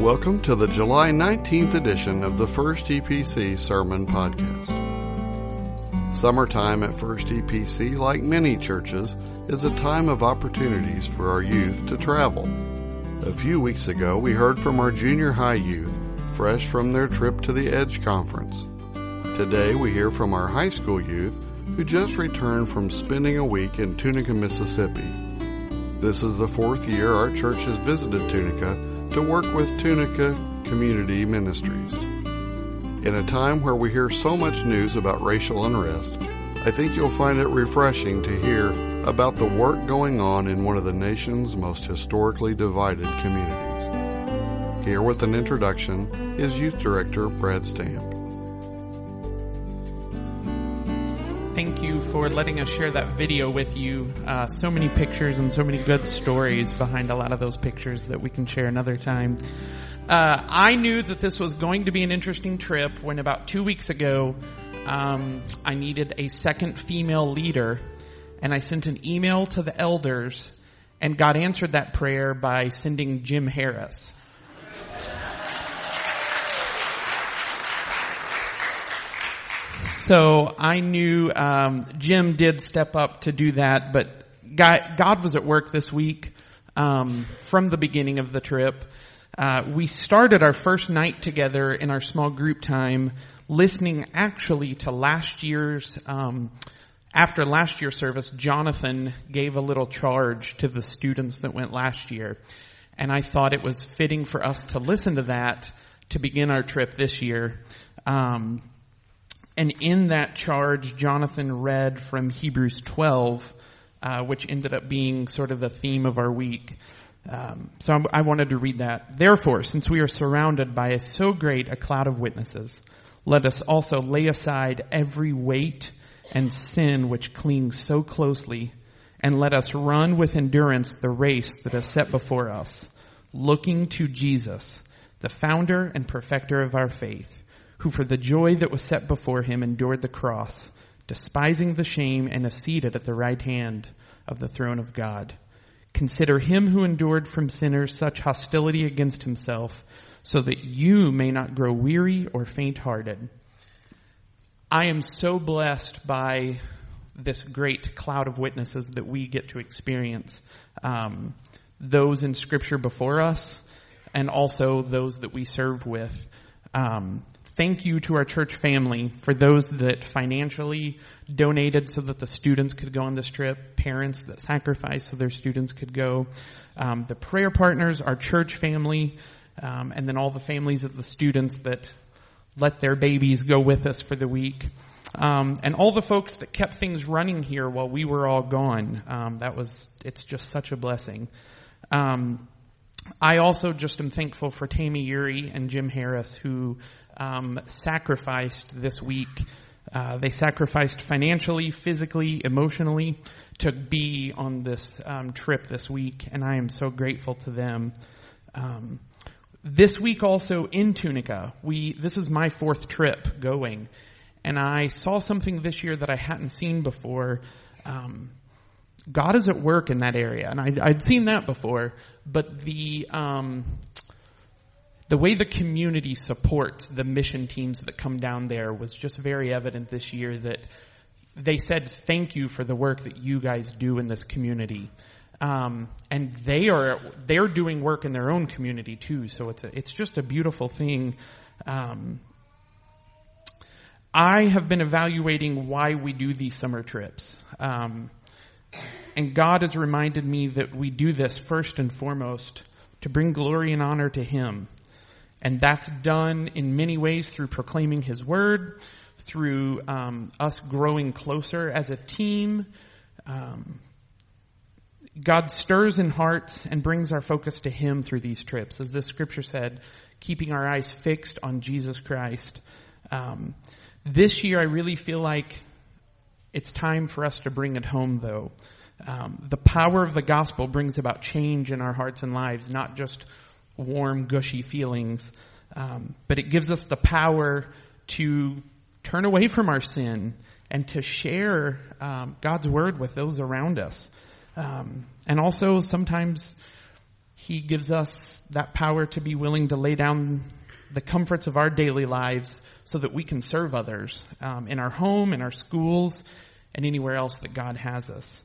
Welcome to the July 19th edition of the First EPC Sermon Podcast. Summertime at First EPC, like many churches, is a time of opportunities for our youth to travel. A few weeks ago, we heard from our junior high youth, fresh from their trip to the EDGE conference. Today, we hear from our high school youth who just returned from spending a week in Tunica, Mississippi. This is the fourth year our church has visited Tunica to work with Tunica Community Ministries. In a time where we hear so much news about racial unrest, I think you'll find it refreshing to hear about the work going on in one of the nation's most historically divided communities. Here with an introduction is Youth Director Brad Stamp. Thank you for letting us share that video with you. So many pictures and so many good stories behind a lot of those pictures that we can share another time. I knew that this was going to be an interesting trip when about 2 weeks ago, I needed a second female leader, and I sent an email to the elders, and God answered that prayer by sending Jim Harris. So I knew Jim did step up to do that, but God was at work this week from the beginning of the trip. We started our first night together in our small group time, listening actually to last year's, after last year's service, Jonathan gave a little charge to the students that went last year. And I thought it was fitting for us to listen to that to begin our trip this year. And in that charge, Jonathan read from Hebrews 12, which ended up being sort of the theme of our week. So I wanted to read that. Therefore, since we are surrounded by so great a cloud of witnesses, let us also lay aside every weight and sin which clings so closely, and let us run with endurance the race that is set before us, looking to Jesus, the founder and perfecter of our faith, who for the joy that was set before him endured the cross, despising the shame, and is seated at the right hand of the throne of God. Consider him who endured from sinners such hostility against himself, so that you may not grow weary or faint-hearted. I am so blessed by this great cloud of witnesses that we get to experience, those in Scripture before us, and also those that we serve with. Thank you to our church family for those that financially donated so that the students could go on this trip, parents that sacrificed so their students could go, the prayer partners, our church family, and then all the families of the students that let their babies go with us for the week, and all the folks that kept things running here while we were all gone. It's just such a blessing. I also just am thankful for Tammy Uri and Jim Harris who sacrificed this week. They sacrificed financially, physically, emotionally to be on this trip this week, and I am so grateful to them. This week also in Tunica, this is my fourth trip going, and I saw something this year that I hadn't seen before. God is at work in that area, and I'd seen that before, but the way the community supports the mission teams that come down there was just very evident this year, that they said thank you for the work that you guys do in this community. And they're doing work in their own community too, so it's just a beautiful thing. I have been evaluating why we do these summer trips. And God has reminded me that we do this first and foremost to bring glory and honor to Him. And that's done in many ways through proclaiming His word, through us growing closer as a team. God stirs in hearts and brings our focus to Him through these trips. As this scripture said, keeping our eyes fixed on Jesus Christ. This year I really feel like it's time for us to bring it home, though. The power of the gospel brings about change in our hearts and lives, not just warm, gushy feelings, but it gives us the power to turn away from our sin and to share God's word with those around us. And also sometimes He gives us that power to be willing to lay down the comforts of our daily lives so that we can serve others in our home, in our schools, and anywhere else that God has us.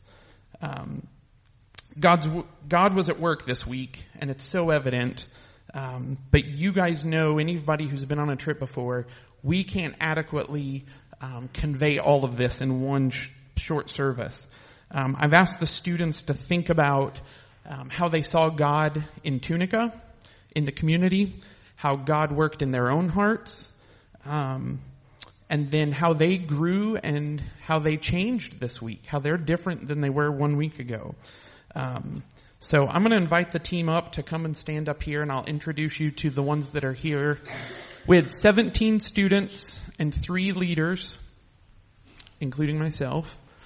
God was at work this week, and it's so evident. But you guys know, anybody who's been on a trip before, we can't adequately convey all of this in one short service. I've asked the students to think about how they saw God in Tunica, in the community, how God worked in their own hearts, and then how they grew and how they changed this week, how they're different than they were 1 week ago. So I'm going to invite the team up to come and stand up here, and I'll introduce you to the ones that are here. We had 17 students and 3 leaders, including myself.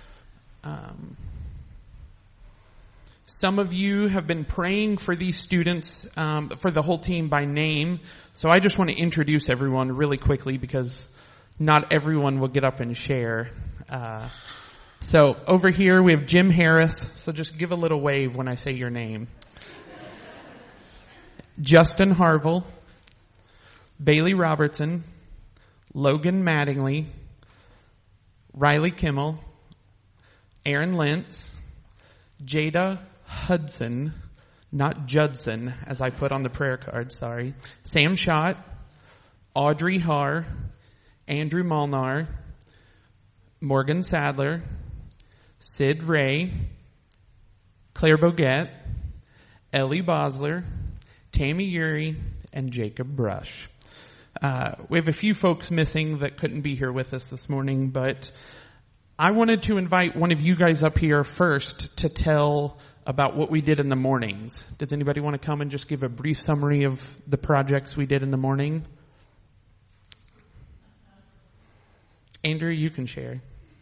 Some of you have been praying for these students, for the whole team by name. So I just want to introduce everyone really quickly because not everyone will get up and share. So over here we have Jim Harris. So just give a little wave when I say your name. Justin Harville, Bailey Robertson, Logan Mattingly, Riley Kimmel, Aaron Lentz, Jada Hudson, not Judson, as I put on the prayer card, sorry. Sam Schott, Audrey Haar, Andrew Molnar, Morgan Sadler, Sid Ray, Claire Boguette, Ellie Bosler, Tammy Uri, and Jacob Brush. We have a few folks missing that couldn't be here with us this morning, but I wanted to invite one of you guys up here first to tell about what we did in the mornings. Does anybody want to come and just give a brief summary of the projects we did in the morning? Andrew, you can share.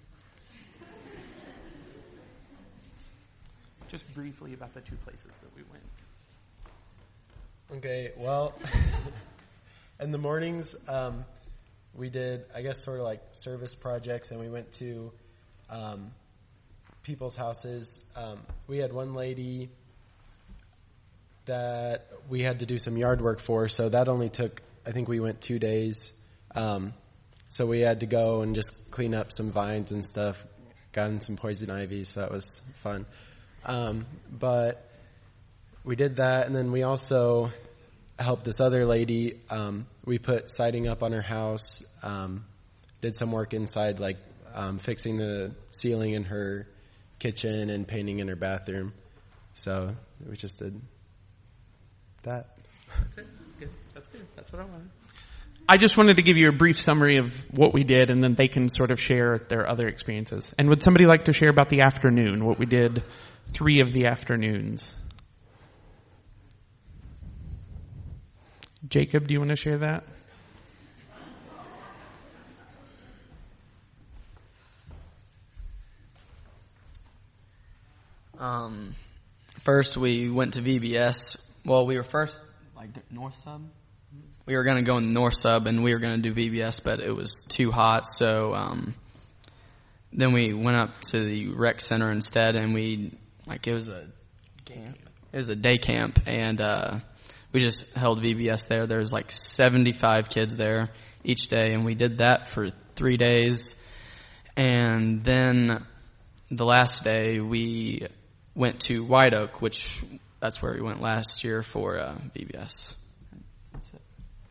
Just briefly about the 2 places that we went. Okay, well, in the mornings, we did, I guess, sort of like service projects, and we went to people's houses. We had one lady that we had to do some yard work for, so that only took, I think we went 2 days. So we had to go and just clean up some vines and stuff, got in some poison ivy, so that was fun. But we did that, and then we also helped this other lady. We put siding up on her house, did some work inside, like fixing the ceiling in her kitchen and painting in her bathroom. So we just did that. That's good. That's good. That's what I wanted. I just wanted to give you a brief summary of what we did, and then they can sort of share their other experiences. And would somebody like to share about the afternoon, what we did 3 of the afternoons? Jacob, do you want to share that? First we went to VBS. Well, we were first like North Sub. We were going to go in the North Sub and we were going to do VBS, but it was too hot. So then we went up to the rec center instead, and it was a camp. It was a day camp, and we just held VBS there. There was like 75 kids there each day, and we did that for 3 days. And then the last day we went to White Oak, that's where we went last year for VBS. That's it.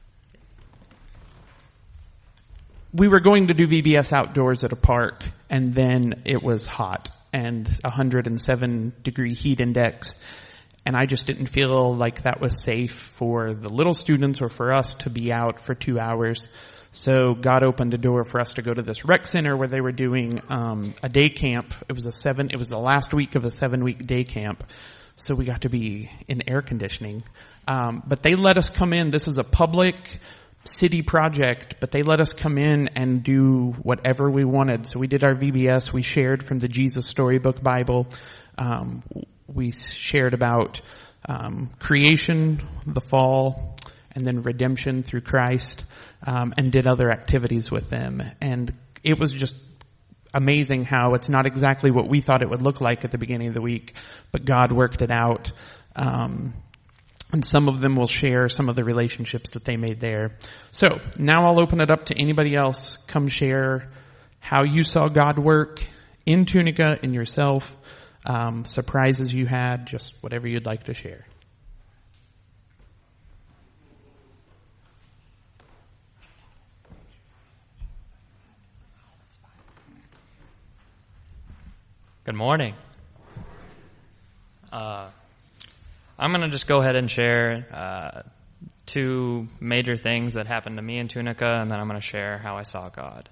We were going to do VBS outdoors at a park, and then it was hot and 107-degree heat index. And I just didn't feel like that was safe for the little students or for us to be out for 2 hours. So God opened a door for us to go to this rec center where they were doing a day camp. It was the last week of a 7-week day camp. So we got to be in air conditioning. But they let us come in. This is a public city project, but they let us come in and do whatever we wanted. So we did our VBS. We shared from the Jesus Storybook Bible. We shared about creation, the fall, and then redemption through Christ, and did other activities with them. And it was just amazing how it's not exactly what we thought it would look like at the beginning of the week, but God worked it out. And some of them will share some of the relationships that they made there. So now I'll open it up to anybody else. Come share how you saw God work in Tunica, in yourself, surprises you had, just whatever you'd like to share. Good morning. I'm going to just go ahead and share two major things that happened to me in Tunica, and then I'm going to share how I saw God.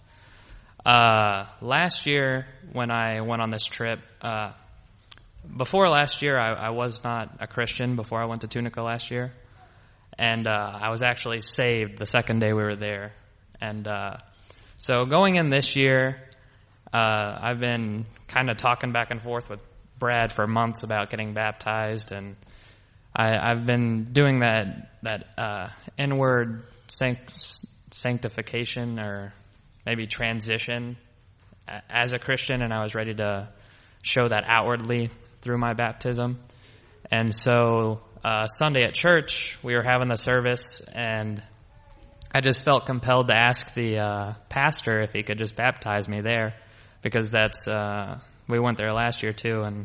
Last year, when I went on this trip, before last year, I was not a Christian before I went to Tunica last year, and I was actually saved the second day we were there. And so going in this year, I've been kind of talking back and forth with Brad for months about getting baptized, and I've been doing that inward sanctification, or maybe transition as a Christian, and I was ready to show that outwardly through my baptism. And so Sunday at church, we were having the service, and I just felt compelled to ask the pastor if he could just baptize me there, because that's we went there last year too, and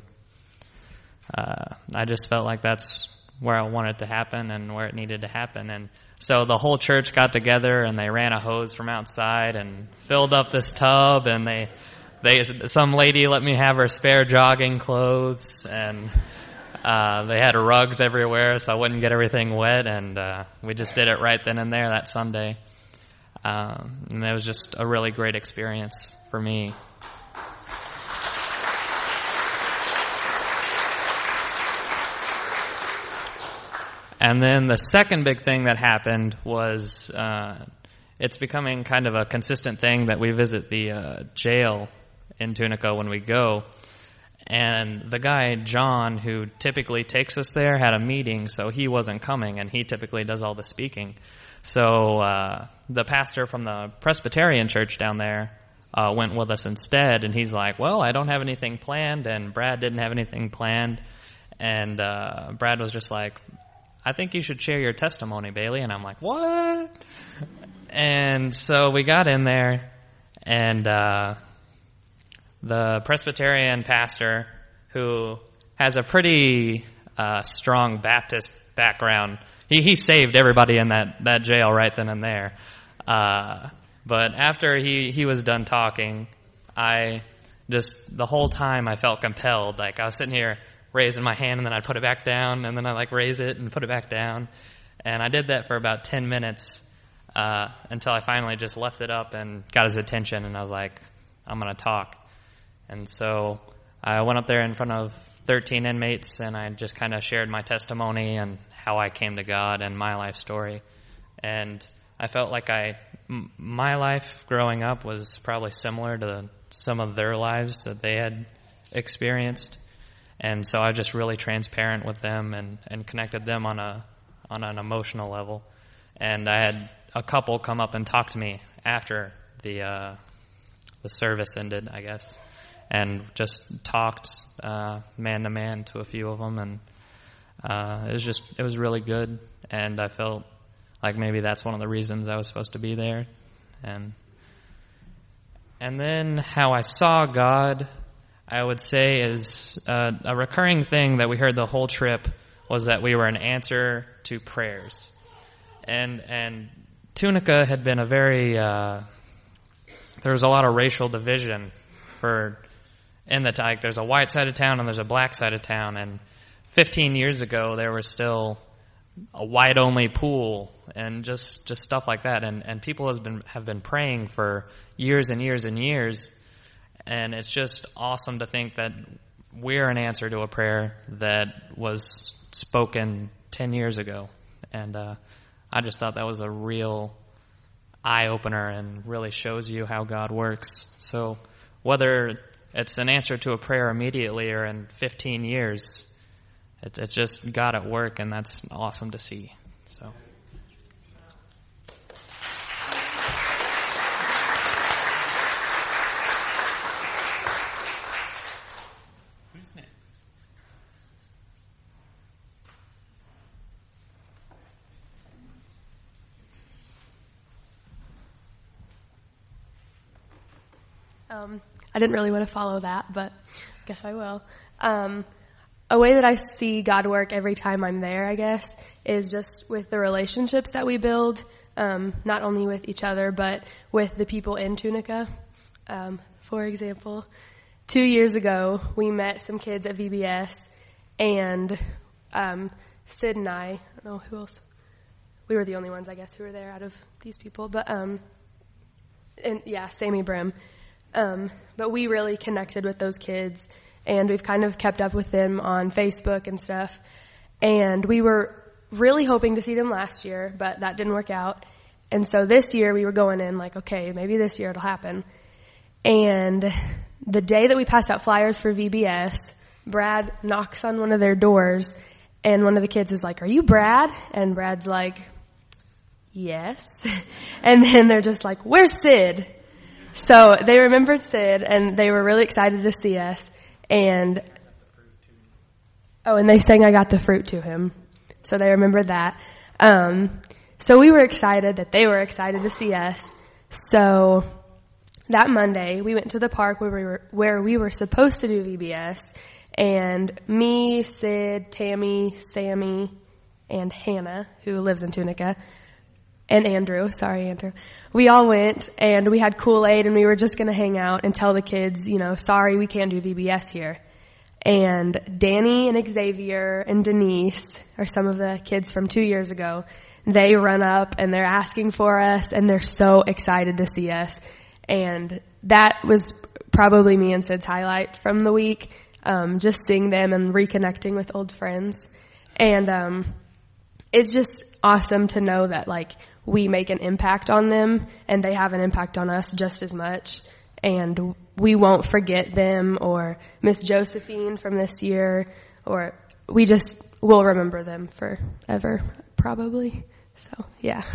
I just felt like that's where I wanted it to happen and where it needed to happen. And so the whole church got together, and they ran a hose from outside and filled up this tub, and some lady let me have her spare jogging clothes, and they had rugs everywhere so I wouldn't get everything wet, and we just did it right then and there that Sunday. And it was just a really great experience for me. And then the second big thing that happened was it's becoming kind of a consistent thing that we visit the jail in Tunica when we go. And the guy, John, who typically takes us there, had a meeting, so he wasn't coming, and he typically does all the speaking. So the pastor from the Presbyterian church down there went with us instead, and he's like, well, I don't have anything planned, and Brad didn't have anything planned. And Brad was just like, I think you should share your testimony, Bailey. And I'm like, what? And so we got in there, and the Presbyterian pastor, who has a pretty strong Baptist background, he saved everybody in that jail right then and there. But after he was done talking, the whole time I felt compelled. Like, I was sitting here raising my hand, and then I'd put it back down, and then I'd raise it and put it back down. And I did that for about 10 minutes until I finally just left it up and got his attention, and I was like, I'm going to talk. And so I went up there in front of 13 inmates, and I just kind of shared my testimony and how I came to God and my life story. And I felt like my life growing up was probably similar to some of their lives that they had experienced. And so I was just really transparent with them and connected them on an emotional level. And I had a couple come up and talk to me after the service ended, I guess, and just talked man to man to a few of them, and it was really good. And I felt like maybe that's one of the reasons I was supposed to be there. And then how I saw God, I would say, is a recurring thing that we heard the whole trip was that we were an answer to prayers. And Tunica had been a very, there was a lot of racial division there's a white side of town and there's a black side of town. And 15 years ago, there was still a white-only pool and just stuff like that. And people have been praying for years and years and years. And it's just awesome to think that we're an answer to a prayer that was spoken 10 years ago. And I just thought that was a real eye-opener and really shows you how God works. So whether it's an answer to a prayer immediately or in 15 years, it's just God at work, and that's awesome to see. So. I didn't really want to follow that, but I guess I will. A way that I see God work every time I'm there, I guess, is just with the relationships that we build, not only with each other, but with the people in Tunica. For example, 2 years ago, we met some kids at VBS, and Sid and I don't know who else, we were the only ones, I guess, who were there out of these people, but, Sammy Brim. But we really connected with those kids, and we've kind of kept up with them on Facebook and stuff. And we were really hoping to see them last year, but that didn't work out. And so this year we were going in like, okay, maybe this year it'll happen. And the day that we passed out flyers for VBS, Brad knocks on one of their doors, and one of the kids is like, "Are you Brad?" And Brad's like, "Yes." And then they're just like, "Where's Sid?" So they remembered Sid, and they were really excited to see us. And they sang "I Got the Fruit" to him. So they remembered that. So we were excited that they were excited to see us. So that Monday, we went to the park where we were supposed to do VBS. And me, Sid, Tammy, Sammy, and Hannah, who lives in Tunica, and Andrew, we all went, and we had Kool-Aid, and we were just going to hang out and tell the kids, sorry, we can't do VBS here. And Danny and Xavier and Denise are some of the kids from 2 years ago. They run up, and they're asking for us, and they're so excited to see us. And that was probably me and Sid's highlight from the week, just seeing them and reconnecting with old friends. And it's just awesome to know that, we make an impact on them, and they have an impact on us just as much. And we won't forget them or Miss Josephine from this year, or we just will remember them forever, probably. So, yeah.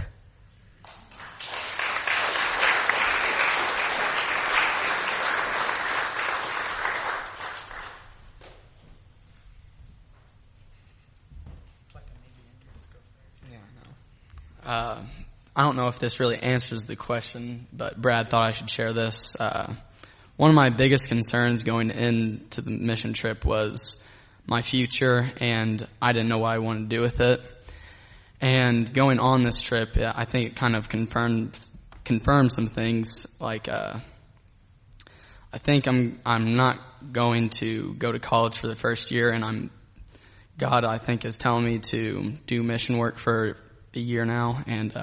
I don't know if this really answers the question, but Brad thought I should share this. One of my biggest concerns going into the mission trip was my future, and I didn't know what I wanted to do with it. And going on this trip, I think it kind of confirmed some things. I think I'm not going to go to college for the first year, and God, I think, is telling me to do mission work for a year now.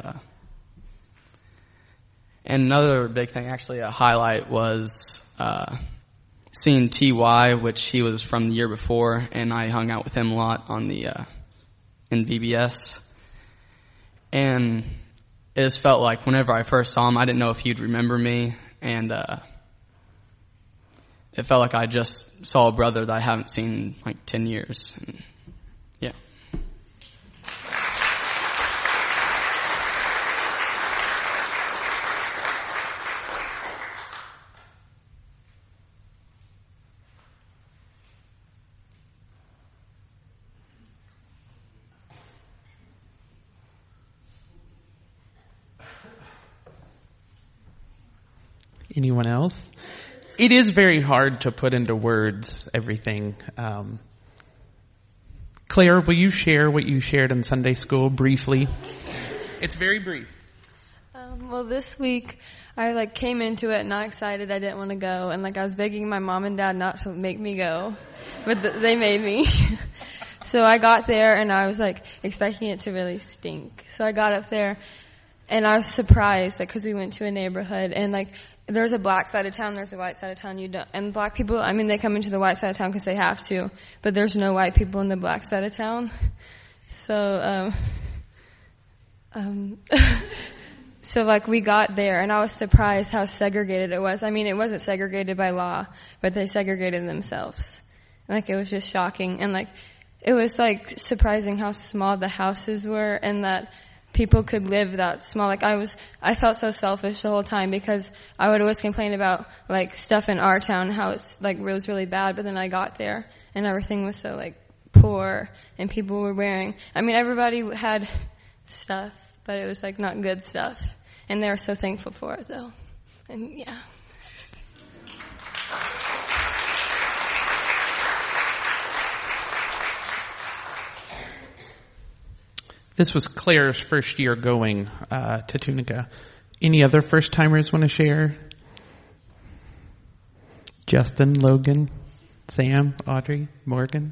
And another big thing, actually a highlight, was seeing T.Y., which he was from the year before, and I hung out with him a lot on in VBS. And it just felt like whenever I first saw him, I didn't know if he'd remember me, and it felt like I just saw a brother that I haven't seen in 10 years. And, yeah. Anyone else? It is very hard to put into words everything. Claire, will you share what you shared in Sunday school briefly? It's very brief. Well, this week I came into it not excited. I didn't want to go, and I was begging my mom and dad not to make me go, but they made me. So I got there, and I was expecting it to really stink. So I got up there, and I was surprised because we went to a neighborhood, and there's a black side of town, there's a white side of town. And black people, they come into the white side of town because they have to, but there's no white people in the black side of town. So, so we got there, and I was surprised how segregated it was. It wasn't segregated by law, but they segregated themselves. It was just shocking, and it was surprising how small the houses were, and that people could live that small. I felt so selfish the whole time because I would always complain about stuff in our town, how it's it was really bad, but then I got there and everything was so poor, and people were wearing, everybody had stuff, but it was not good stuff, and they were so thankful for it though. And yeah. This was Claire's first year going to Tunica. Any other first-timers want to share? Justin, Logan, Sam, Audrey, Morgan?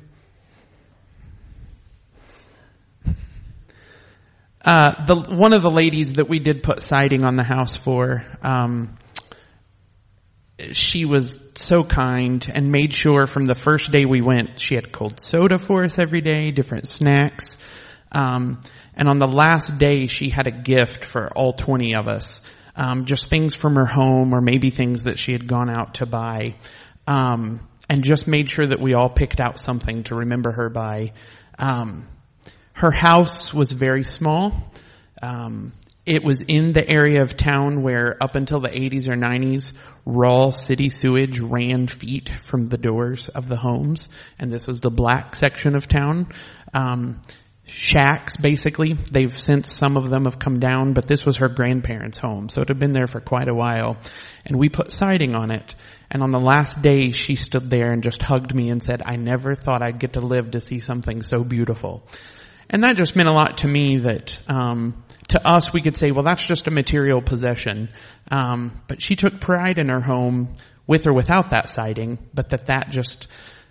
One of the ladies that we did put siding on the house for, she was so kind and made sure from the first day we went, she had cold soda for us every day, different snacks. And on the last day, she had a gift for all 20 of us. Just things from her home or maybe things that she had gone out to buy. And just made sure that we all picked out something to remember her by. Her house was very small. It was in the area of town where up until the 80s or 90s, raw city sewage ran feet from the doors of the homes. And this was the black section of town. Shacks, basically. Some of them have come down, but this was her grandparents' home. So it had been there for quite a while. And we put siding on it. And on the last day, she stood there and just hugged me and said, I never thought I'd get to live to see something so beautiful. And that just meant a lot to me that, to us, we could say, well, that's just a material possession. But she took pride in her home with or without that siding, but that just,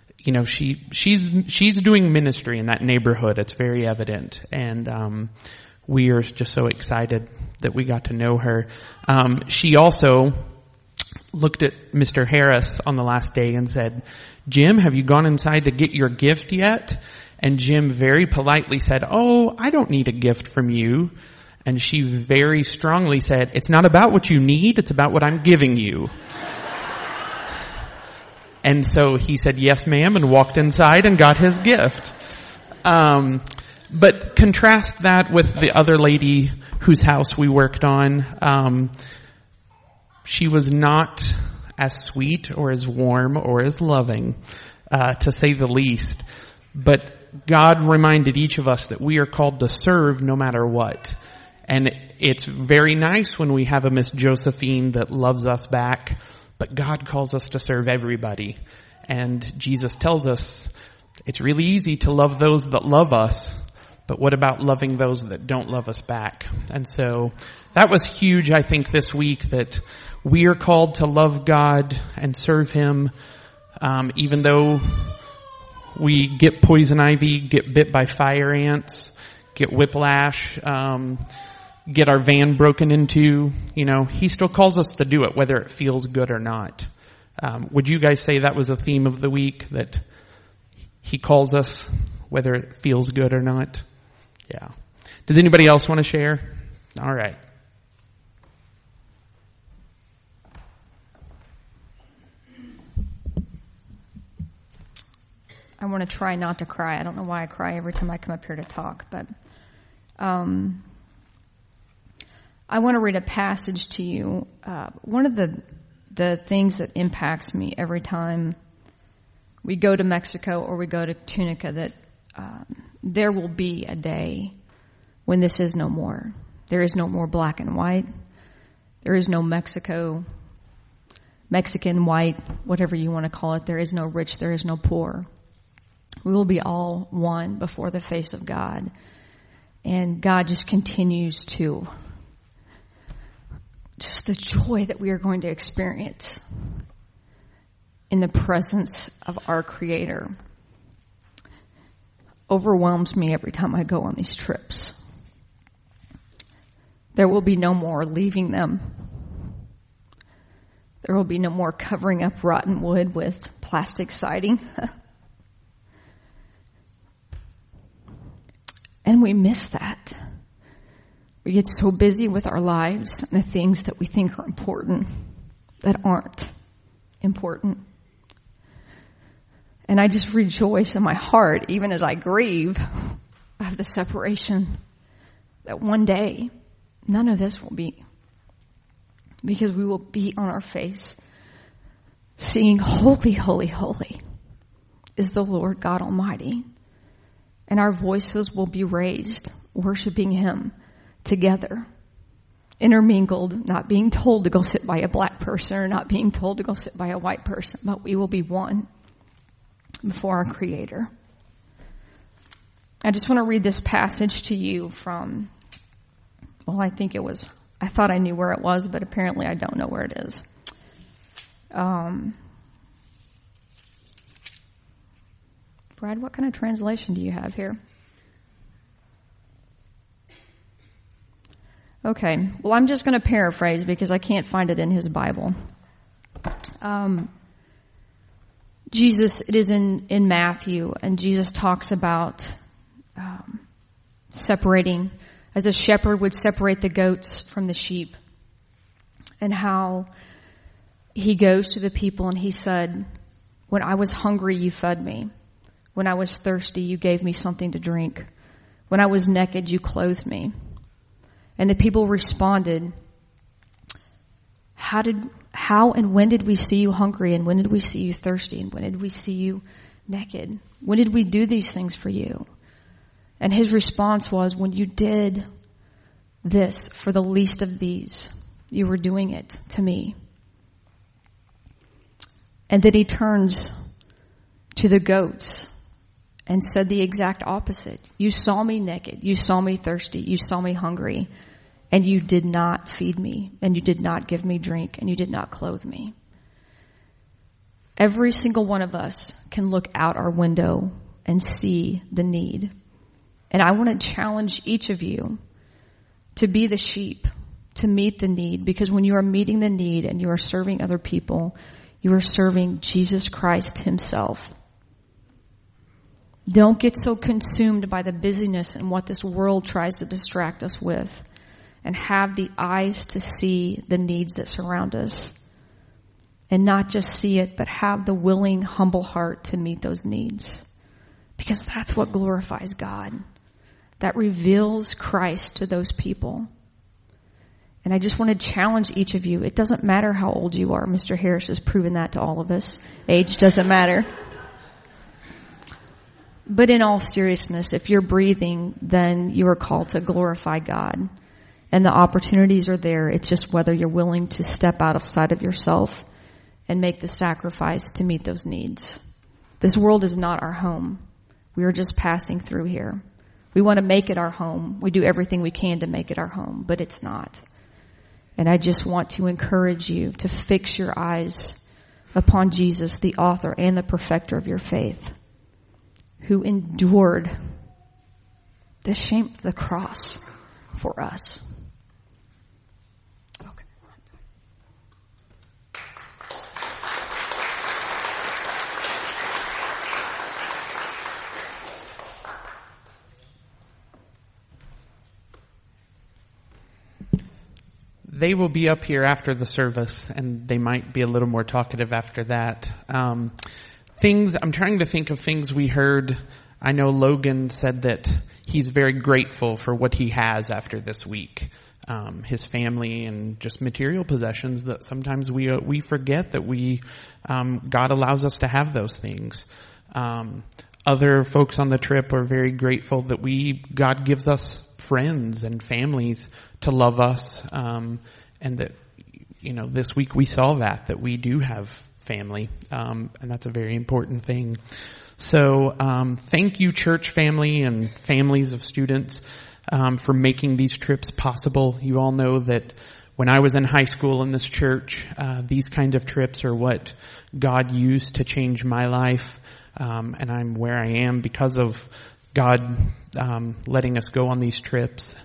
she's doing ministry in that neighborhood. It's very evident. And, we are just so excited that we got to know her. She also looked at Mr. Harris on the last day and said, Jim, have you gone inside to get your gift yet? And Jim very politely said, oh, I don't need a gift from you. And she very strongly said, it's not about what you need, it's about what I'm giving you. And so he said, yes, ma'am, and walked inside and got his gift. But contrast that with the other lady whose house we worked on. She was not as sweet or as warm or as loving, to say the least. But God reminded each of us that we are called to serve no matter what. And it's very nice when we have a Miss Josephine that loves us back, but God calls us to serve everybody. And Jesus tells us it's really easy to love those that love us, but what about loving those that don't love us back? And so that was huge, I think, this week, that we are called to love God and serve Him, even though we get poison ivy, get bit by fire ants, get whiplash, get our van broken into. He still calls us to do it, whether it feels good or not. Would you guys say that was a theme of the week, that He calls us whether it feels good or not? Yeah. Does anybody else want to share? All right. I want to try not to cry. I don't know why I cry every time I come up here to talk, but I want to read a passage to you. One of the things that impacts me every time we go to Mexico or we go to Tunica, that there will be a day when this is no more. There is no more black and white. There is no Mexican, white, whatever you want to call it. There is no rich. There is no poor. We will be all one before the face of God. And God just continues to, just the joy that we are going to experience in the presence of our Creator overwhelms me every time I go on these trips. There will be no more leaving them. There will be no more covering up rotten wood with plastic siding. And we miss that. We get so busy with our lives and the things that we think are important that aren't important. And I just rejoice in my heart, even as I grieve of the separation, that one day none of this will be. Because we will be on our face seeing holy, holy, holy is the Lord God Almighty. And our voices will be raised, worshiping Him together, intermingled, not being told to go sit by a black person or not being told to go sit by a white person, but we will be one before our Creator. I just want to read this passage to you from, well, I thought I knew where it was, but apparently I don't know where it is. Brad, what kind of translation do you have here? Okay, well, I'm just going to paraphrase because I can't find it in his Bible. Jesus, it is in Matthew, and Jesus talks about separating, as a shepherd would separate the goats from the sheep, and how he goes to the people and he said, when I was hungry, you fed me. When I was thirsty, you gave me something to drink. When I was naked, you clothed me. And the people responded, how and when did we see you hungry, and when did we see you thirsty, and when did we see you naked? When did we do these things for you? And his response was, when you did this for the least of these, you were doing it to me. And then he turns to the goats and said the exact opposite. You saw me naked, you saw me thirsty, you saw me hungry, and you did not feed me, and you did not give me drink, and you did not clothe me. Every single one of us can look out our window and see the need. And I want to challenge each of you to be the sheep, to meet the need, because when you are meeting the need and you are serving other people, you are serving Jesus Christ himself. Don't get so consumed by the busyness and what this world tries to distract us with, and have the eyes to see the needs that surround us. And not just see it, but have the willing, humble heart to meet those needs. Because that's what glorifies God. That reveals Christ to those people. And I just want to challenge each of you. It doesn't matter how old you are. Mr. Harris has proven that to all of us. Age doesn't matter. But in all seriousness, if you're breathing, then you are called to glorify God. And the opportunities are there. It's just whether you're willing to step outside of yourself and make the sacrifice to meet those needs. This world is not our home. We are just passing through here. We want to make it our home. We do everything we can to make it our home, but it's not. And I just want to encourage you to fix your eyes upon Jesus, the author and the perfecter of your faith, who endured the shame of the cross for us. Okay. They will be up here after the service, and they might be a little more talkative after that. I'm trying to think of things we heard. I know Logan said that he's very grateful for what he has after this week. His family and just material possessions that sometimes we forget that God allows us to have those things. Other folks on the trip are very grateful that God gives us friends and families to love us, and that, this week we saw that we do have family, and that's a very important thing. So, thank you, church family and families of students, for making these trips possible. You all know that when I was in high school in this church, these kinds of trips are what God used to change my life, and I'm where I am because of God letting us go on these trips.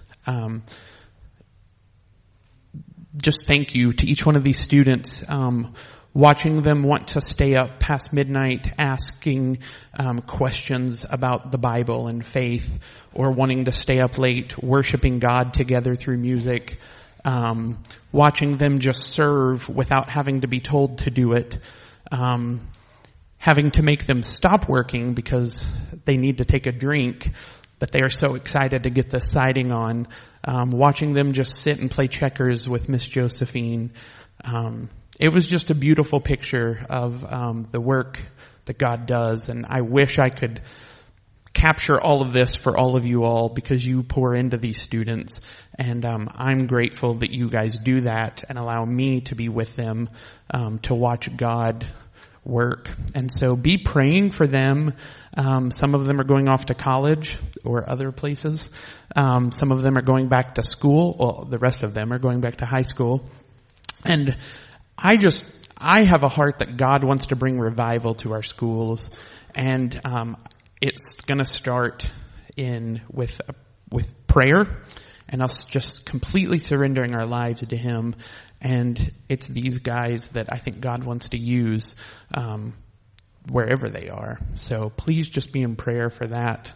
Just thank you to each one of these students. Watching them want to stay up past midnight asking questions about the Bible and faith, or wanting to stay up late worshiping God together through music. Watching them just serve without having to be told to do it. Having to make them stop working because they need to take a drink, but they are so excited to get the siding on. Watching them just sit and play checkers with Miss Josephine. It was just a beautiful picture of the work that God does, and I wish I could capture all of this for all of you all, because you pour into these students, and I'm grateful that you guys do that and allow me to be with them, to watch God work. And so be praying for them. Some of them are going off to college or other places. Some of them are going back to school. Well, the rest of them are going back to high school. And I have a heart that God wants to bring revival to our schools. And it's going to start with prayer and us just completely surrendering our lives to Him. And it's these guys that I think God wants to use wherever they are. So please just be in prayer for that.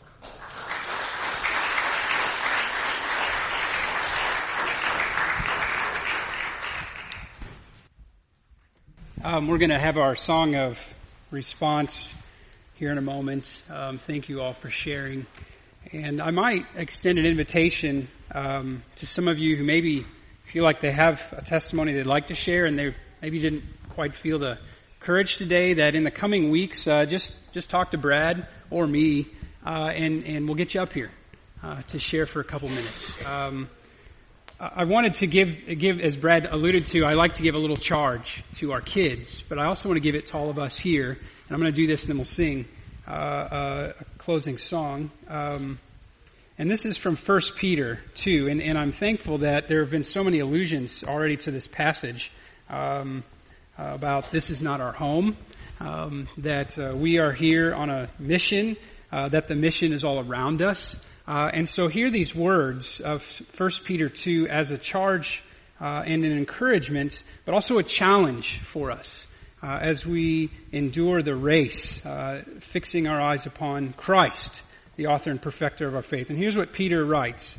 We're going to have our song of response here in a moment. Thank you all for sharing. And I might extend an invitation to some of you who maybe feel like they have a testimony they'd like to share and they maybe didn't quite feel the courage today, that in the coming weeks, just talk to Brad or me, and we'll get you up here to share for a couple minutes. I wanted to give, as Brad alluded to, I like to give a little charge to our kids, but I also want to give it to all of us here. And I'm going to do this and then we'll sing a closing song. And this is from 1 Peter 2, and I'm thankful that there have been so many allusions already to this passage about this is not our home, that we are here on a mission, that the mission is all around us. And so hear these words of 1 Peter 2 as a charge and an encouragement, but also a challenge for us as we endure the race, fixing our eyes upon Christ, the author and perfecter of our faith. And here's what Peter writes.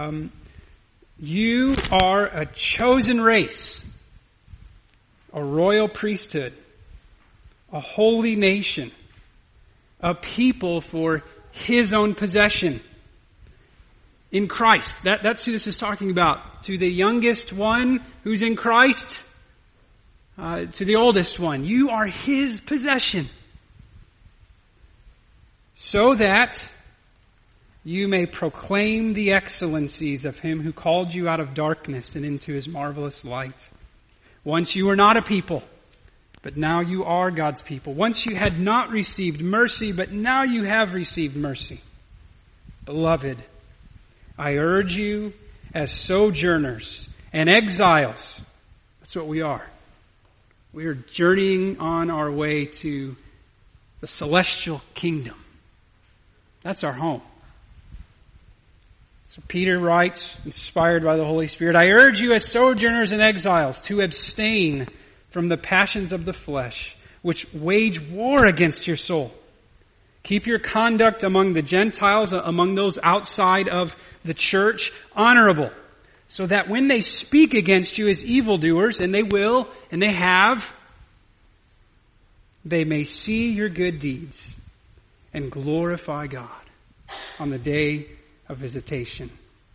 You are a chosen race, a royal priesthood, a holy nation, a people for His own possession in Christ. That's who this is talking about. To the youngest one who's in Christ, to the oldest one. You are His possession. So that you may proclaim the excellencies of Him who called you out of darkness and into His marvelous light. Once you were not a people, but now you are God's people. Once you had not received mercy, but now you have received mercy. Beloved, I urge you as sojourners and exiles. That's what we are. We are journeying on our way to the celestial kingdom. That's our home. So Peter writes, inspired by the Holy Spirit, I urge you as sojourners and exiles to abstain from the passions of the flesh, which wage war against your soul. Keep your conduct among the Gentiles, among those outside of the church, honorable, so that when they speak against you as evildoers, and they will, and they have, they may see your good deeds and glorify God on the day of visitation.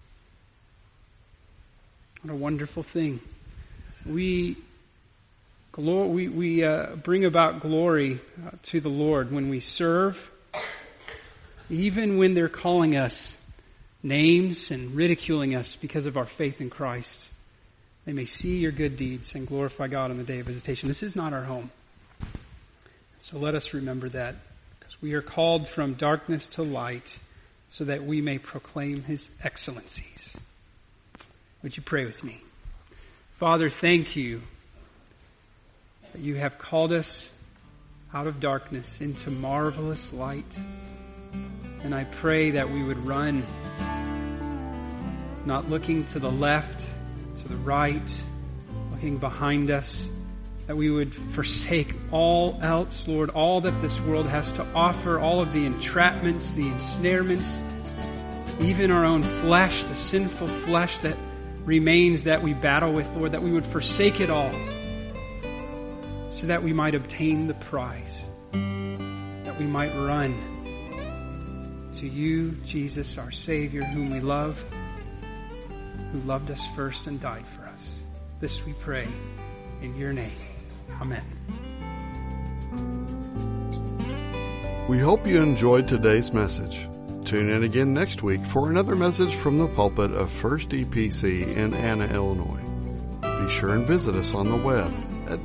What a wonderful thing. We bring about glory to the Lord when we serve, even when they're calling us names and ridiculing us because of our faith in Christ. They may see your good deeds and glorify God on the day of visitation. This is not our home. So let us remember that, because we are called from darkness to light so that we may proclaim His excellencies. Would you pray with me? Father, thank you that you have called us out of darkness into marvelous light. And I pray that we would run, not looking to the left, to the right, looking behind us, that we would forsake all else, Lord, all that this world has to offer, all of the entrapments, the ensnarements, even our own flesh, the sinful flesh that remains that we battle with, Lord, that we would forsake it all so that we might obtain the prize, that we might run to you, Jesus, our Savior, whom we love, who loved us first and died for us. This we pray in your name. Amen. We hope you enjoyed today's message. Tune in again next week for another message from the pulpit of First EPC in Anna, Illinois. Be sure and visit us on the web at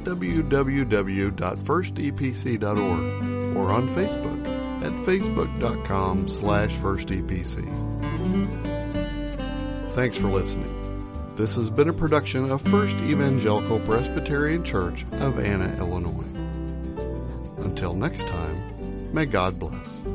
www.firstepc.org or on Facebook at facebook.com/firstepc. Thanks for listening. This has been a production of First Evangelical Presbyterian Church of Anna, Illinois. Until next time, may God bless.